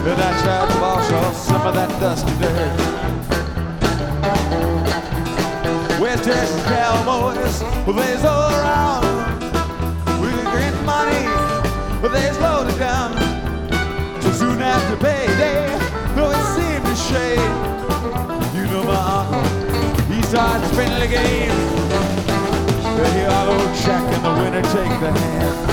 And I tried to wash off some of that dusty dirt. West Texas cowboys, well, they's all around. We can get money, but they's loaded down. So soon after payday, though it seemed a shame, you know my uncle, he started spinning the game. They hear our old Jack and the winner take the hand.